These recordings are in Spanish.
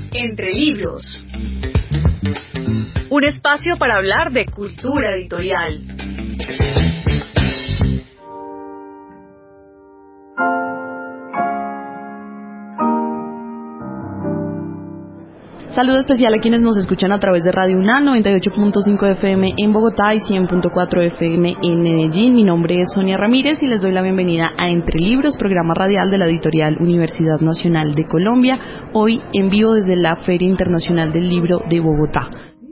Entre Libros. Un espacio para hablar de cultura editorial. Saludo especial a quienes nos escuchan a través de Radio UNAL 98.5 FM en Bogotá y 100.4 FM en Medellín. Mi nombre es Sonia Ramírez y les doy la bienvenida a Entre Libros, programa radial de la editorial Universidad Nacional de Colombia, hoy en vivo desde la Feria Internacional del Libro de Bogotá.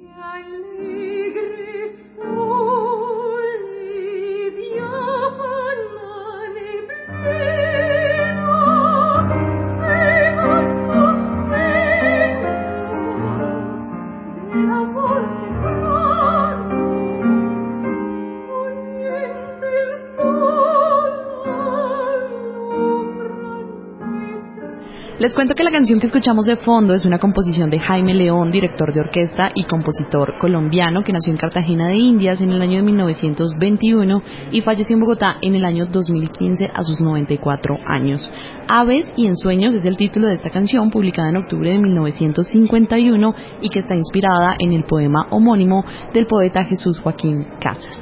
Les cuento que la canción que escuchamos de fondo es una composición de Jaime León, director de orquesta y compositor colombiano que nació en Cartagena de Indias en el año de 1921 y falleció en Bogotá en el año 2015 a sus 94 años. Aves y ensueños es el título de esta canción, publicada en octubre de 1951 y que está inspirada en el poema homónimo del poeta Jesús Joaquín Casas.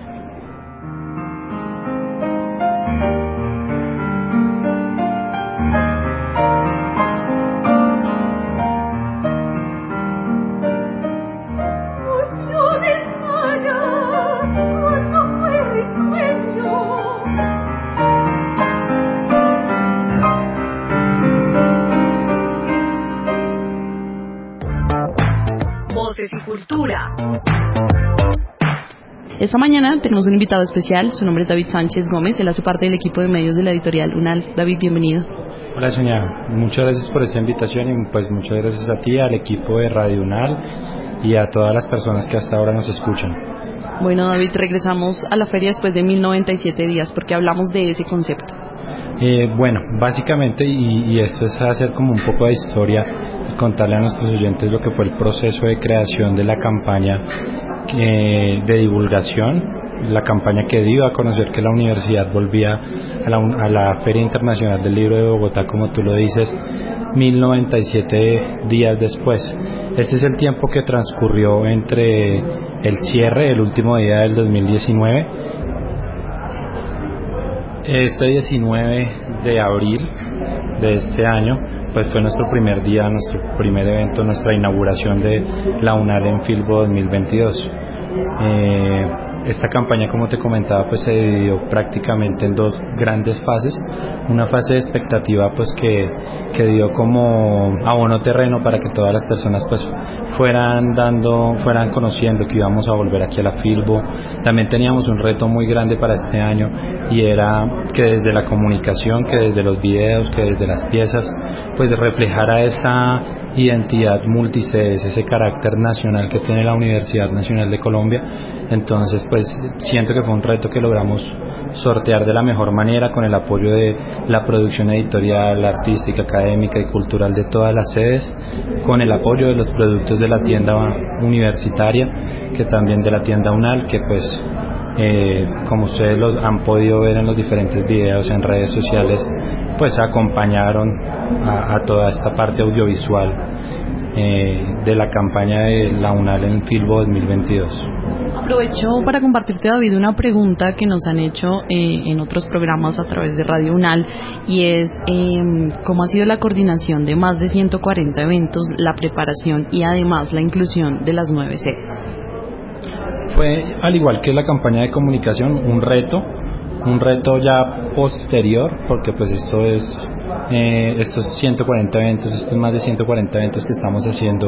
Voces y cultura. Esta mañana tenemos un invitado especial, su nombre es David Sánchez Gómez, él hace parte del equipo de medios de la editorial UNAL. David, bienvenido. Hola Sonia, muchas gracias por esta invitación y pues muchas gracias a ti, al equipo de Radio UNAL y a todas las personas que hasta ahora nos escuchan. Bueno David, regresamos a la feria después de 1097 días porque hablamos de ese concepto. Bueno, básicamente, y esto es hacer como un poco de historia y contarle a nuestros oyentes lo que fue el proceso de creación de la campaña de divulgación, la campaña que dio a conocer que la universidad volvía a la Feria Internacional del Libro de Bogotá, como tú lo dices, 1097 días después. Este es el tiempo que transcurrió entre el cierre, el último día del 2019, este 19 de abril de este año, pues fue nuestro primer día, nuestro primer evento, nuestra inauguración de la UNAL en Filbo 2022. Esta campaña, como te comentaba, pues se dividió prácticamente en dos grandes fases. Una fase de expectativa pues que dio como abono terreno para que todas las personas pues fueran conociendo que íbamos a volver aquí a la Filbo. También teníamos un reto muy grande para este año y era que desde la comunicación, que desde los videos, que desde las piezas pues reflejara esa identidad multisedes, ese carácter nacional que tiene la Universidad Nacional de Colombia. Entonces pues siento que fue un reto que logramos sortear de la mejor manera con el apoyo de la producción editorial, artística, académica y cultural de todas las sedes, con el apoyo de los productos de la tienda universitaria, que también de la tienda UNAL, que pues como ustedes los han podido ver en los diferentes videos en redes sociales, pues acompañaron a toda esta parte audiovisual de la campaña de la UNAL en Filbo 2022. Aprovecho para compartirte, David, una pregunta que nos han hecho en otros programas a través de Radio UNAL, y es ¿cómo ha sido la coordinación de más de 140 eventos, la preparación y además la inclusión de las 9 sedes? Fue, al igual que la campaña de comunicación, un reto ya posterior, porque pues estos 140 eventos, estos más de 140 eventos que estamos haciendo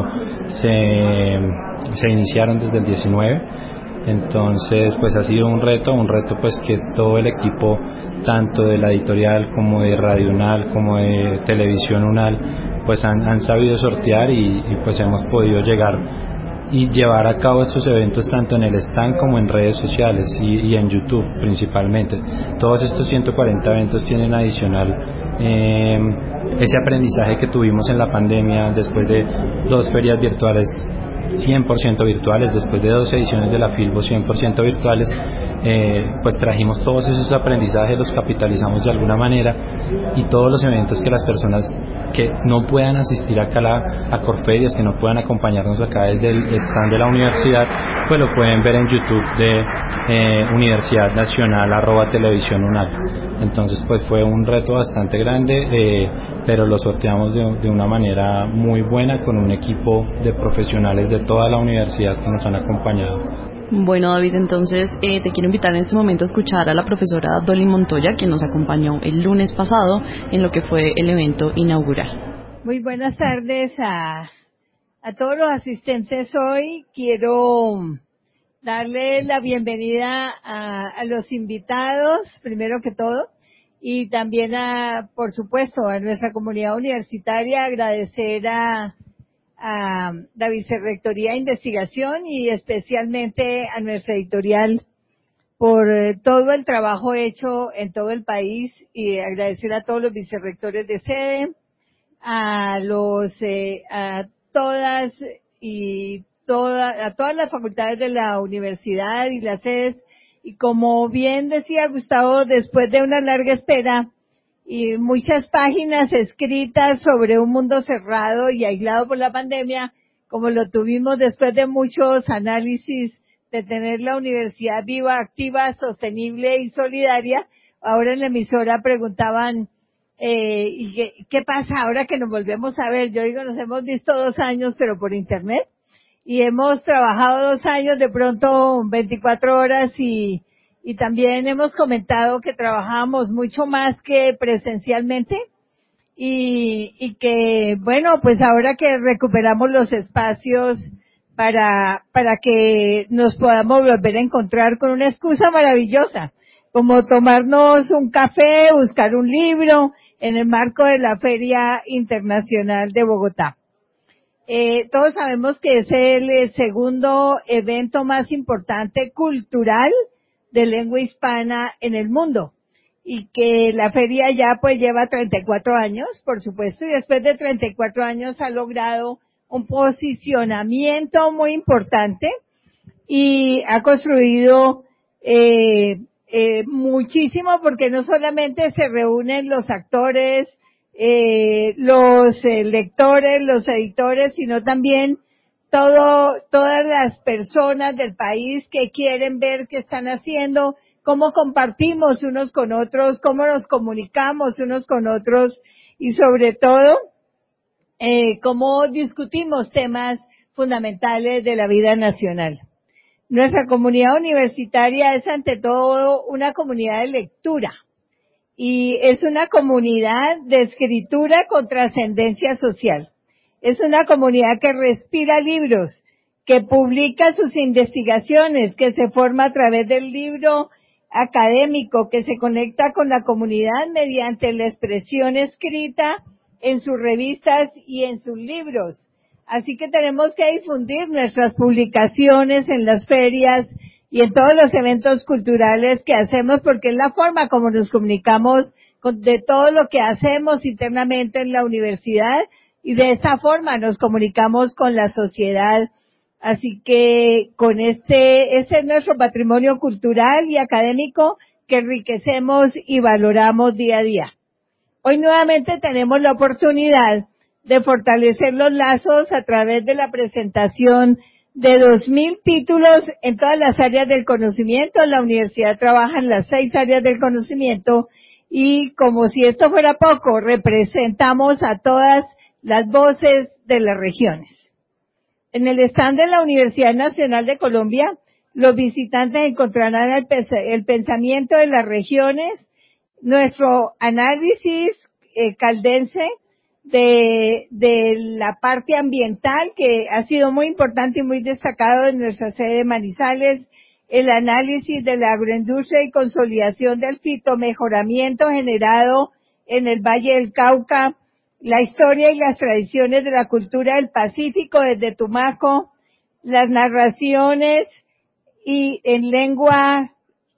se iniciaron desde el 19. Entonces pues ha sido un reto pues que todo el equipo, tanto de la editorial como de Radio UNAL como de Televisión UNAL, pues han sabido sortear y pues hemos podido llegar y llevar a cabo estos eventos tanto en el stand como en redes sociales y en YouTube principalmente. Todos estos 140 eventos tienen adicional ese aprendizaje que tuvimos en la pandemia después de 2 ferias virtuales 100% virtuales, después de 2 ediciones de la Filbo 100% virtuales, pues trajimos todos esos aprendizajes, los capitalizamos de alguna manera, y todos los eventos que las personas que no puedan asistir acá a Corferias, que no puedan acompañarnos acá desde el stand de la universidad, pues lo pueden ver en YouTube de Universidad Nacional /Televisión UNAL. Entonces pues fue un reto bastante grande, pero lo sorteamos de una manera muy buena, con un equipo de profesionales de toda la universidad que nos han acompañado. Bueno, David, entonces te quiero invitar en este momento a escuchar a la profesora Dolly Montoya, quien nos acompañó el lunes pasado en lo que fue el evento inaugural. Muy buenas tardes a todos los asistentes hoy. Quiero darle la bienvenida a los invitados, primero que todo, y también por supuesto, a nuestra comunidad universitaria, agradecer a la Vicerrectoría de Investigación y especialmente a nuestra editorial por todo el trabajo hecho en todo el país, y agradecer a todos los vicerrectores de sede, a todas las facultades de la universidad y las sedes. Y como bien decía Gustavo, después de una larga espera y muchas páginas escritas sobre un mundo cerrado y aislado por la pandemia, como lo tuvimos después de muchos análisis de tener la universidad viva, activa, sostenible y solidaria, ahora en la emisora preguntaban, ¿y qué pasa ahora que nos volvemos a ver? Yo digo, nos hemos visto 2 años, pero por internet, y hemos trabajado 2 años, de pronto 24 horas, y también hemos comentado que trabajamos mucho más que presencialmente, y que, bueno, pues ahora que recuperamos los espacios para que nos podamos volver a encontrar con una excusa maravillosa, como tomarnos un café, buscar un libro en el marco de la Feria Internacional de Bogotá. Todos sabemos que es el segundo evento más importante cultural de lengua hispana en el mundo, y que la feria ya pues lleva 34 años, por supuesto, y después de 34 años ha logrado un posicionamiento muy importante y ha construido muchísimo, porque no solamente se reúnen los actores, los lectores, los editores, sino también todas las personas del país que quieren ver qué están haciendo, cómo compartimos unos con otros, cómo nos comunicamos unos con otros, y sobre todo, cómo discutimos temas fundamentales de la vida nacional. Nuestra comunidad universitaria es ante todo una comunidad de lectura, y es una comunidad de escritura con trascendencia social. Es una comunidad que respira libros, que publica sus investigaciones, que se forma a través del libro académico, que se conecta con la comunidad mediante la expresión escrita en sus revistas y en sus libros. Así que tenemos que difundir nuestras publicaciones en las ferias y en todos los eventos culturales que hacemos, porque es la forma como nos comunicamos de todo lo que hacemos internamente en la universidad, y de esa forma nos comunicamos con la sociedad. Así que con este es nuestro patrimonio cultural y académico que enriquecemos y valoramos día a día. Hoy nuevamente tenemos la oportunidad de fortalecer los lazos a través de la presentación de 2.000 títulos en todas las áreas del conocimiento. La universidad trabaja en las 6 áreas del conocimiento, y como si esto fuera poco, representamos a todas las voces de las regiones. En el stand de la Universidad Nacional de Colombia, los visitantes encontrarán el pensamiento de las regiones, nuestro análisis caldense de la parte ambiental, que ha sido muy importante y muy destacado en nuestra sede de Manizales, el análisis de la agroindustria y consolidación del fitomejoramiento generado en el Valle del Cauca, la historia y las tradiciones de la cultura del Pacífico desde Tumaco, las narraciones y en lengua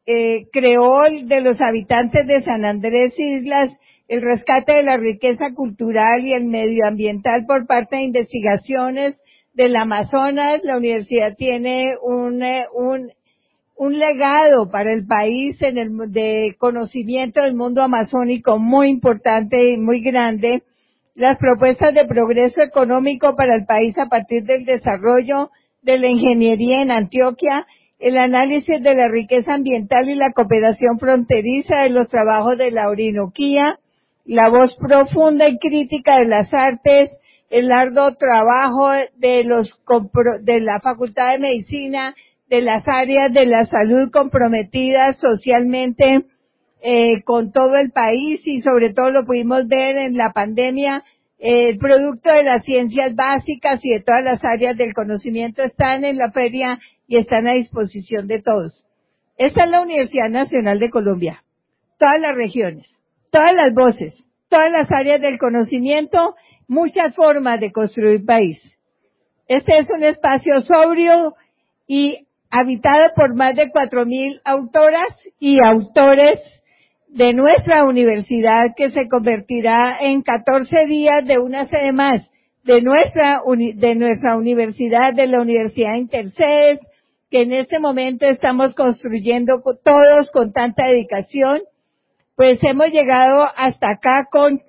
creol de los habitantes de San Andrés Islas, el rescate de la riqueza cultural y el medioambiental por parte de investigaciones del Amazonas. La universidad tiene un un legado para el país de conocimiento del mundo amazónico muy importante y muy grande, las propuestas de progreso económico para el país a partir del desarrollo de la ingeniería en Antioquia, el análisis de la riqueza ambiental y la cooperación fronteriza de los trabajos de la Orinoquía, la voz profunda y crítica de las artes, el arduo trabajo de la Facultad de Medicina, de las áreas de la salud comprometidas socialmente con todo el país, y sobre todo lo pudimos ver en la pandemia. El producto de las ciencias básicas y de todas las áreas del conocimiento están en la feria y están a disposición de todos. Esta es la Universidad Nacional de Colombia. Todas las regiones, todas las voces, todas las áreas del conocimiento, muchas formas de construir país. Este es un espacio sobrio y habitado por más de 4.000 autoras y autores de nuestra universidad, que se convertirá en 14 días de una sede más de nuestra universidad, de la Universidad Intercedes, que en este momento estamos construyendo todos con tanta dedicación. Pues hemos llegado hasta acá con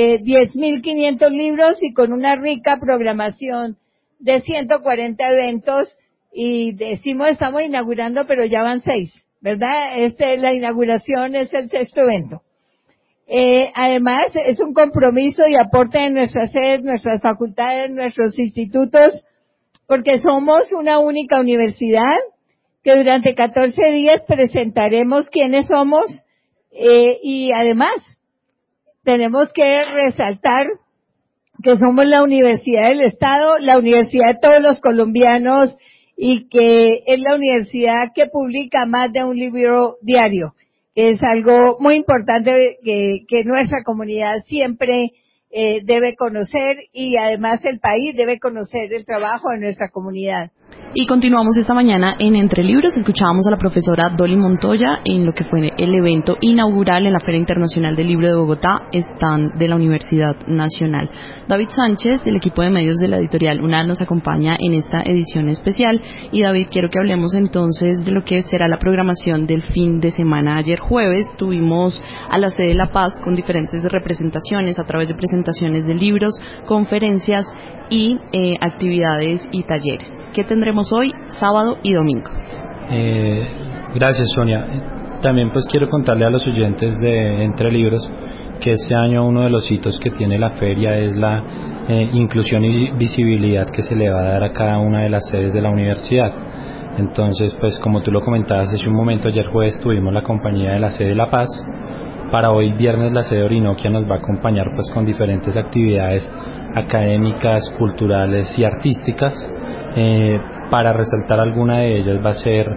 10.500 libros y con una rica programación de 140 eventos, y decimos estamos inaugurando, pero ya van 6, ¿verdad? La inauguración es el 6º evento. Además, es un compromiso y aporte de nuestras sedes, nuestras facultades, nuestros institutos, porque somos una única universidad que durante 14 días presentaremos quiénes somos, y además tenemos que resaltar que somos la Universidad del Estado, la universidad de todos los colombianos, y que es la universidad que publica más de un libro diario, que es algo muy importante que nuestra comunidad siempre debe conocer, y además el país debe conocer el trabajo de nuestra comunidad. Y continuamos esta mañana en Entre Libros. Escuchábamos a la profesora Dolly Montoya en lo que fue el evento inaugural en la Feria Internacional del Libro de Bogotá, stand de la Universidad Nacional. David Sánchez, del equipo de medios de la editorial UNAL, nos acompaña en esta edición especial. Y David, quiero que hablemos entonces de lo que será la programación del fin de semana. Ayer jueves tuvimos a la sede de La Paz con diferentes representaciones a través de presentaciones de libros, conferencias y actividades y talleres. ¿Qué tendremos hoy, sábado y domingo? Gracias, Sonia. También pues quiero contarle a los oyentes de Entre Libros que este año uno de los hitos que tiene la feria es la inclusión y visibilidad que se le va a dar a cada una de las sedes de la universidad. Entonces, pues como tú lo comentabas hace un momento, ayer jueves tuvimos la compañía de la sede de La Paz. Para hoy viernes la sede Orinoquia nos va a acompañar pues con diferentes actividades académicas, culturales y artísticas. Para resaltar alguna de ellas va a ser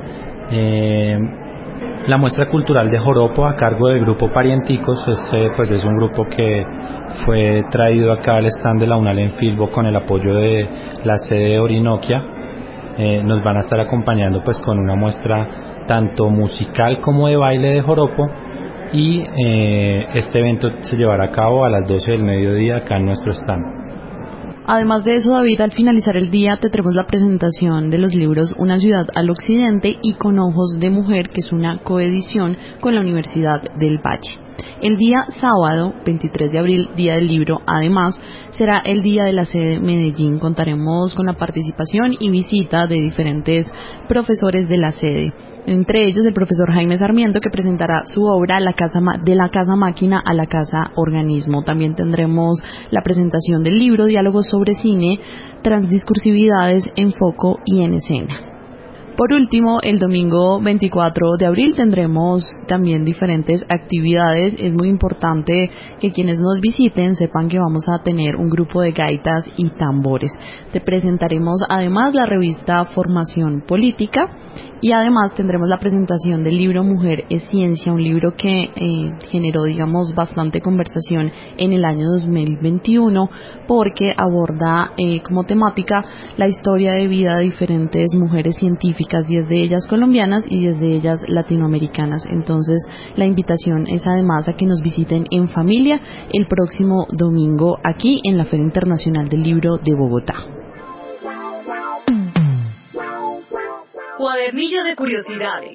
la muestra cultural de joropo a cargo del grupo Parienticos. Pues es un grupo que fue traído acá al stand de la UNAL en Filbo con el apoyo de la sede Orinoquia. Nos van a estar acompañando pues con una muestra tanto musical como de baile de joropo, y este evento se llevará a cabo a las 12 del mediodía acá en nuestro stand. Además de eso, David, al finalizar el día te traemos la presentación de los libros Una ciudad al occidente y Con ojos de mujer, que es una coedición con la Universidad del Valle. El día sábado, 23 de abril, Día del Libro, además, será el día de la sede Medellín. Contaremos con la participación y visita de diferentes profesores de la sede, entre ellos el profesor Jaime Sarmiento, que presentará su obra de la casa máquina a la casa organismo. También tendremos la presentación del libro Diálogos sobre cine, transdiscursividades en foco y en escena. Por último, el domingo 24 de abril tendremos también diferentes actividades. Es muy importante que quienes nos visiten sepan que vamos a tener un grupo de gaitas y tambores. Te presentaremos además la revista Formación Política, y además tendremos la presentación del libro Mujer es Ciencia, un libro que generó, digamos, bastante conversación en el año 2021 porque aborda como temática la historia de vida de diferentes mujeres científicas, 10 de ellas colombianas y 10 de ellas latinoamericanas. Entonces, la invitación es además a que nos visiten en familia el próximo domingo aquí en la Feria Internacional del Libro de Bogotá. Cuadernillo de curiosidades.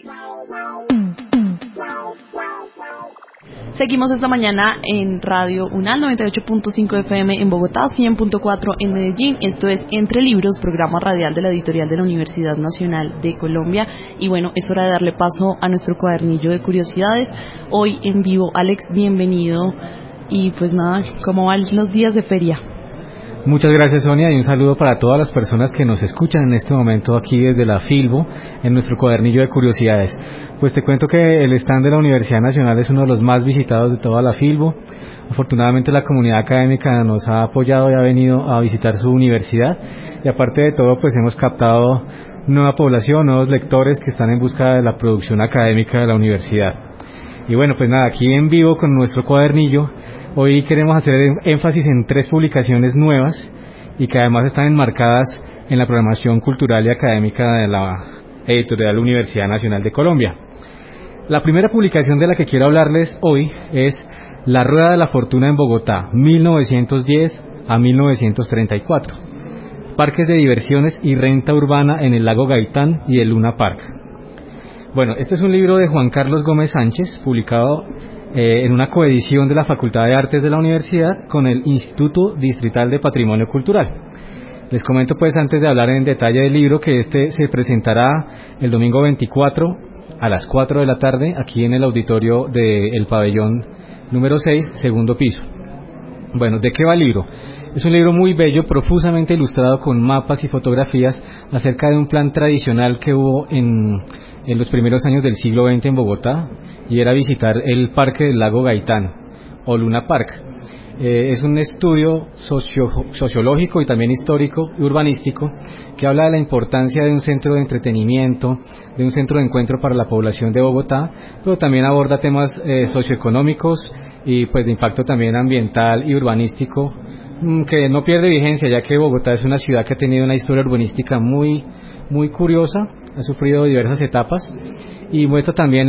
Seguimos esta mañana en Radio UNAL 98.5 FM en Bogotá, 100.4 en Medellín. Esto es Entre Libros, programa radial de la editorial de la Universidad Nacional de Colombia. Y bueno, es hora de darle paso a nuestro cuadernillo de curiosidades. Hoy en vivo, Alex, bienvenido. Y pues nada, ¿cómo van los días de feria? Muchas gracias, Sonia, y un saludo para todas las personas que nos escuchan en este momento aquí desde la Filbo, en nuestro cuadernillo de curiosidades. Pues te cuento que el stand de la Universidad Nacional es uno de los más visitados de toda la Filbo. Afortunadamente la comunidad académica nos ha apoyado y ha venido a visitar su universidad, y aparte de todo pues hemos captado nueva población, nuevos lectores que están en busca de la producción académica de la universidad. Y bueno, pues nada, aquí en vivo con nuestro cuadernillo. Hoy queremos hacer énfasis en 3 publicaciones nuevas y que además están enmarcadas en la programación cultural y académica de la editorial Universidad Nacional de Colombia. La primera publicación de la que quiero hablarles hoy es La Rueda de la Fortuna en Bogotá, 1910 a 1934. Parques de diversiones y renta urbana en el Lago Gaitán y el Luna Park. Bueno, este es un libro de Juan Carlos Gómez Sánchez, publicado en una coedición de la Facultad de Artes de la Universidad con el Instituto Distrital de Patrimonio Cultural. Les comento pues antes de hablar en detalle del libro que este se presentará el domingo 24 a las 4 de la tarde aquí en el auditorio del pabellón número 6, segundo piso. Bueno, ¿de qué va el libro? Es un libro muy bello, profusamente ilustrado con mapas y fotografías acerca de un plan tradicional que hubo en los primeros años del siglo XX en Bogotá, y era visitar el Parque del Lago Gaitán, o Luna Park. Es un estudio sociológico y también histórico y urbanístico que habla de la importancia de un centro de entretenimiento, de un centro de encuentro para la población de Bogotá, pero también aborda temas socioeconómicos y pues de impacto también ambiental y urbanístico, que no pierde vigencia, ya que Bogotá es una ciudad que ha tenido una historia urbanística muy curiosa, ha sufrido diversas etapas y muestra también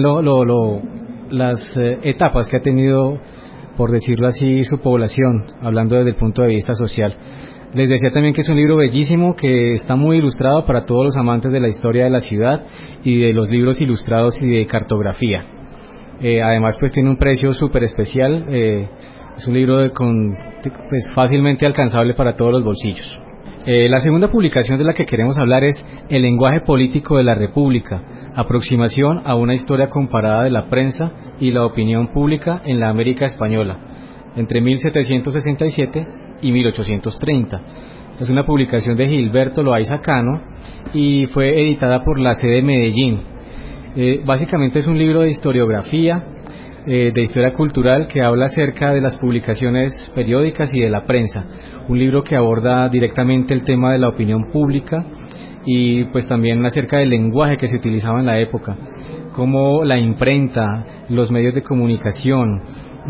las etapas que ha tenido, por decirlo así, su población, hablando desde el punto de vista social. Les decía también que es un libro bellísimo, que está muy ilustrado para todos los amantes de la historia de la ciudad y de los libros ilustrados y de cartografía. Además pues tiene un precio súper especial, es un libro pues fácilmente alcanzable para todos los bolsillos. La segunda publicación de la que queremos hablar es El lenguaje político de la República, aproximación a una historia comparada de la prensa y la opinión pública en la América Española, entre 1767 y 1830. Es una publicación de Gilberto Loaiza Cano y fue editada por la sede de Medellín. Básicamente es un libro de historiografía, de historia cultural, que habla acerca de las publicaciones periódicas y de la prensa. Un libro que aborda directamente el tema de la opinión pública y pues también acerca del lenguaje que se utilizaba en la época, como la imprenta, los medios de comunicación,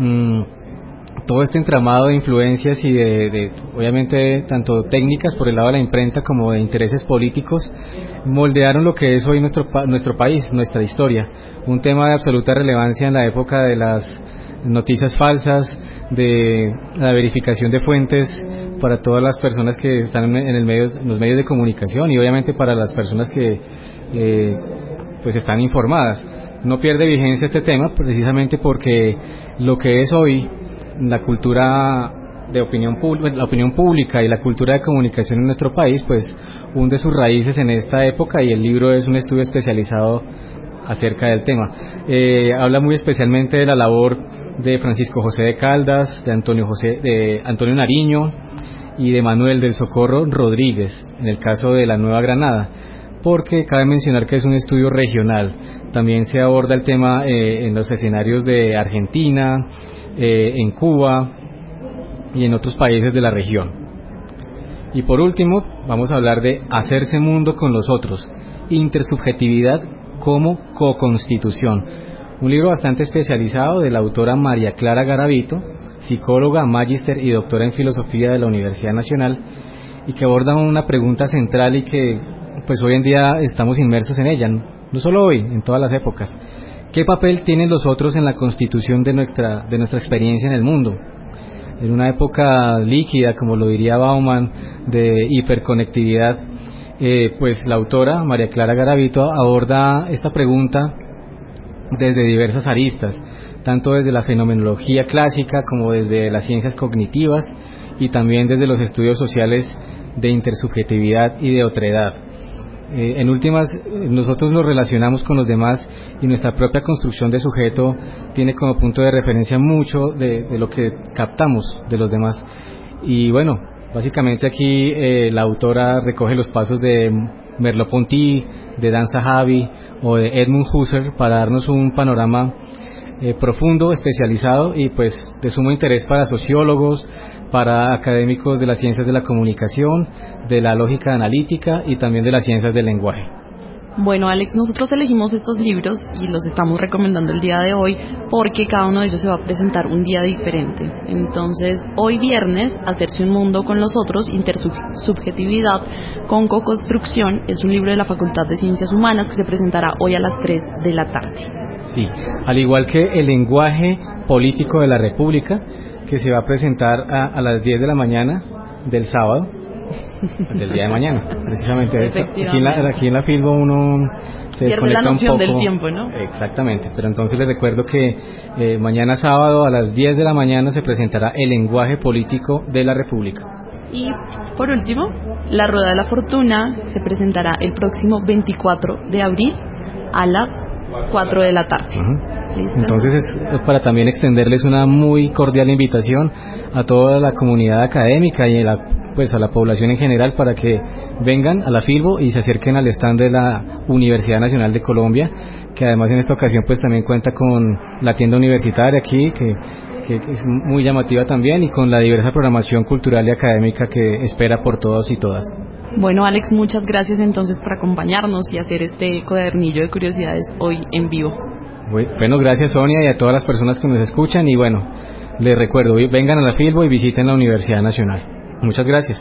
todo este entramado de influencias y de obviamente tanto técnicas por el lado de la imprenta como de intereses políticos moldearon lo que es hoy nuestro país, nuestra historia. Un tema de absoluta relevancia en la época de las noticias falsas, de la verificación de fuentes para todas las personas que están en los medios de comunicación y obviamente para las personas que pues están informadas. No pierde vigencia este tema precisamente porque lo que es hoy la cultura de la opinión pública y la cultura de comunicación en nuestro país pues hunde sus raíces en esta época, y el libro es un estudio especializado acerca del tema. Habla muy especialmente de la labor de Francisco José de Caldas, de Antonio Nariño y de Manuel del Socorro Rodríguez, en el caso de la Nueva Granada, porque cabe mencionar que es un estudio regional. También se aborda el tema en los escenarios de Argentina, en Cuba y en otros países de la región. Y por último vamos a hablar de Hacerse mundo con los otros, intersubjetividad como co-constitución, un libro bastante especializado de la autora María Clara Garavito, psicóloga, magíster y doctora en filosofía de la Universidad Nacional, y que aborda una pregunta central y que pues hoy en día estamos inmersos en ella, no solo hoy, en todas las épocas. ¿Qué papel tienen los otros en la constitución de nuestra experiencia en el mundo? En una época líquida, como lo diría Bauman, de hiperconectividad, pues la autora, María Clara Garavito, aborda esta pregunta desde diversas aristas, tanto desde la fenomenología clásica como desde las ciencias cognitivas y también desde los estudios sociales de intersubjetividad y de otredad. En últimas, nosotros nos relacionamos con los demás y nuestra propia construcción de sujeto tiene como punto de referencia mucho de lo que captamos de los demás. Y bueno, básicamente aquí la autora recoge los pasos de Merleau-Ponty, de Dan Zahavi o de Edmund Husserl para darnos un panorama profundo, especializado y pues de sumo interés para sociólogos, para académicos de las ciencias de la comunicación, de la lógica analítica y también de las ciencias del lenguaje. Bueno, Alex, nosotros elegimos estos libros y los estamos recomendando el día de hoy porque cada uno de ellos se va a presentar un día diferente. Entonces, hoy viernes, Hacerse un mundo con los otros, intersubjetividad con coconstrucción, es un libro de la Facultad de Ciencias Humanas que se presentará hoy a las 3 de la tarde. Sí, al igual que El lenguaje político de la República, que se va a presentar a las 10 de la mañana del sábado, del día de mañana, precisamente. Aquí en la Filbo uno se pierde la noción un poco del tiempo, ¿no? Exactamente, pero entonces les recuerdo que mañana sábado a las 10 de la mañana se presentará El lenguaje político de la República. Y por último, La Rueda de la Fortuna se presentará el próximo 24 de abril a las 4 de la tarde. ¿Listo? Entonces es para también extenderles una muy cordial invitación a toda la comunidad académica y pues a la población en general para que vengan a la Filbo y se acerquen al stand de la Universidad Nacional de Colombia, que además en esta ocasión pues también cuenta con la tienda universitaria aquí, que es muy llamativa también, y con la diversa programación cultural y académica que espera por todos y todas. Bueno, Alex, muchas gracias entonces por acompañarnos y hacer este cuadernillo de curiosidades hoy en vivo. Bueno, gracias Sonia y a todas las personas que nos escuchan, y bueno, les recuerdo, vengan a la Filbo y visiten la Universidad Nacional. Muchas gracias.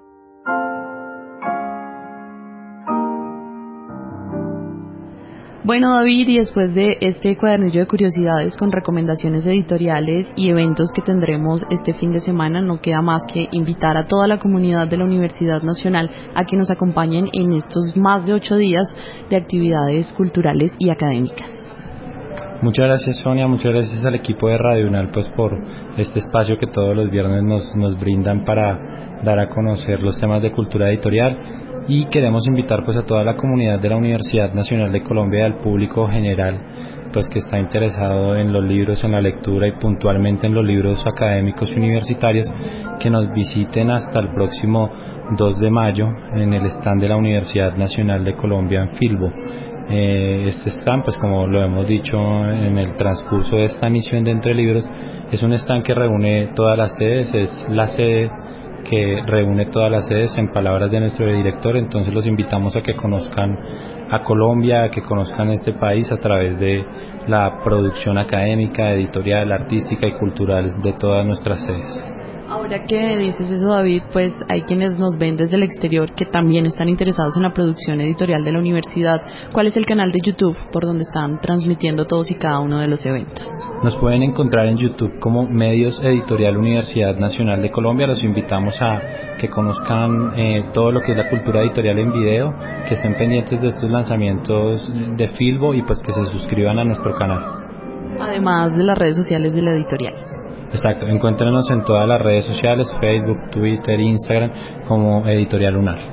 Bueno, David, y después de este cuadernillo de curiosidades con recomendaciones editoriales y eventos que tendremos este fin de semana, no queda más que invitar a toda la comunidad de la Universidad Nacional a que nos acompañen en estos más de 8 días de actividades culturales y académicas. Muchas gracias, Sonia, muchas gracias al equipo de Radio UNAL pues por este espacio que todos los viernes nos brindan para dar a conocer los temas de cultura editorial. Y queremos invitar pues a toda la comunidad de la Universidad Nacional de Colombia y al público general pues que está interesado en los libros, en la lectura y puntualmente en los libros académicos y universitarios, que nos visiten hasta el próximo 2 de mayo en el stand de la Universidad Nacional de Colombia en Filbo. Este stand, pues como lo hemos dicho en el transcurso de esta emisión de Entre Libros, es un stand que reúne todas las sedes, es la sede que reúne todas las sedes, en palabras de nuestro director. Entonces los invitamos a que conozcan a Colombia, a que conozcan este país a través de la producción académica, editorial, artística y cultural de todas nuestras sedes. Ahora que dices eso, David, pues hay quienes nos ven desde el exterior que también están interesados en la producción editorial de la universidad. ¿Cuál es el canal de YouTube por donde están transmitiendo todos y cada uno de los eventos? Nos pueden encontrar en YouTube como Medios Editorial Universidad Nacional de Colombia. Los invitamos a que conozcan todo lo que es la cultura editorial en video, que estén pendientes de estos lanzamientos de Filbo y pues que se suscriban a nuestro canal. Además de las redes sociales de la editorial. Exacto, encuéntrenos en todas las redes sociales, Facebook, Twitter, Instagram, como Editorial UNAL.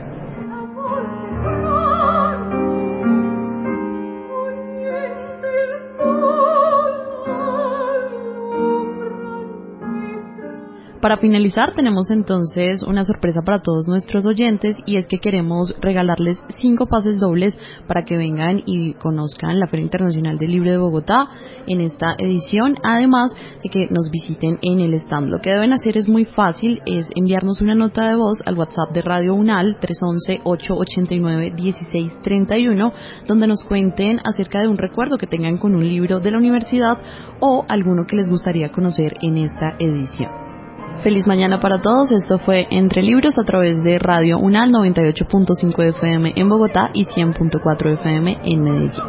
Para finalizar, tenemos entonces una sorpresa para todos nuestros oyentes, y es que queremos regalarles 5 pases dobles para que vengan y conozcan la Feria Internacional del Libro de Bogotá en esta edición, además de que nos visiten en el stand. Lo que deben hacer es muy fácil, es enviarnos una nota de voz al WhatsApp de Radio UNAL 311-889-1631, donde nos cuenten acerca de un recuerdo que tengan con un libro de la universidad o alguno que les gustaría conocer en esta edición. Feliz mañana para todos. Esto fue Entre Libros a través de Radio UNAL 98.5 FM en Bogotá y 100.4 FM en Medellín.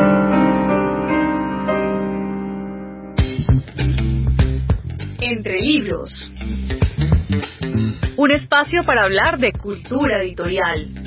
Entre Libros. un espacio para hablar de cultura editorial.